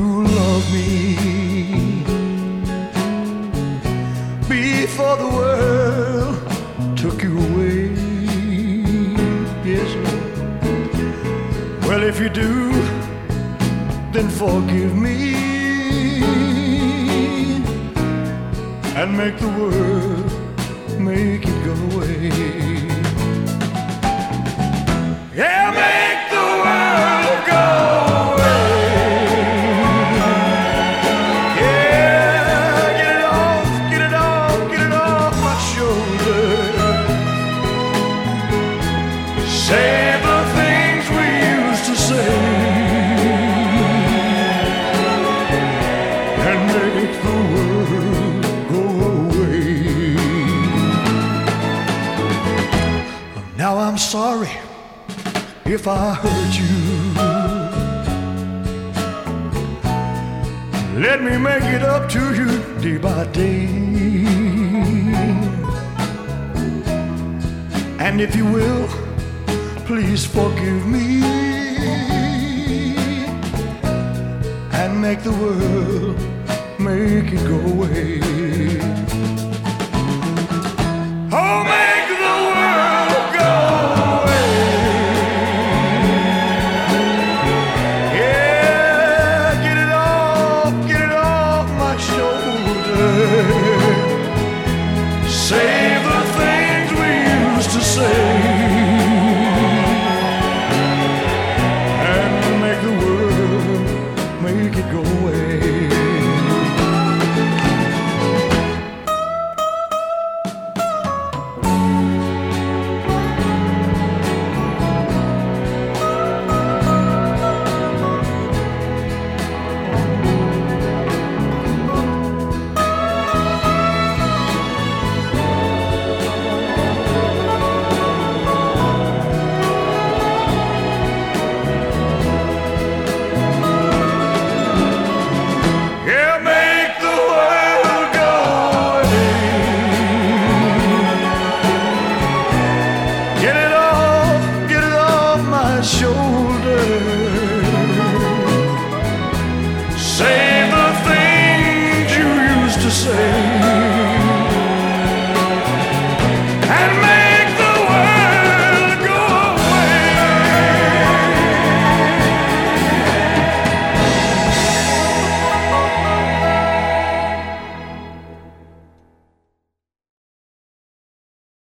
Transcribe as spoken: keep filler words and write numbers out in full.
love me before the world took you away. Yes, Lord. Well, if you do, then forgive me and make the world, make it go away. Yeah, make the world go away. Yeah, get it off, get it off, get it off my shoulder. Say the things we used to say and make the world go away. Now I'm sorry if I hurt you. Let me make it up to you day by day. And if you will, please forgive me and make the world, make it go away. Oh, make the world go away. Yeah, get it off, get it off my shoulder. Say the things we used to say and make the world, make it go away. Shoulder. Say the things you used to say